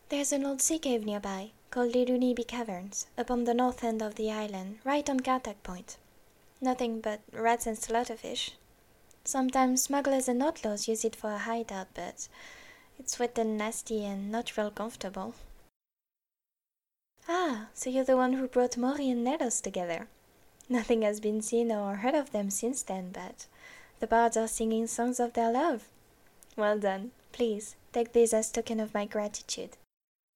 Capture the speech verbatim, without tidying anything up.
There's an old sea cave nearby, called Lirunibi Caverns, up on the north end of the island, right on Kartak Point. Nothing but rats and slaughterfish. Sometimes smugglers and outlaws use it for a hideout, but it's wet and nasty and not real comfortable. Ah, so you're the one who brought Mori and Neros together. Nothing has been seen or heard of them since then, but the bards are singing songs of their love. Well done. Please, take this as token of my gratitude.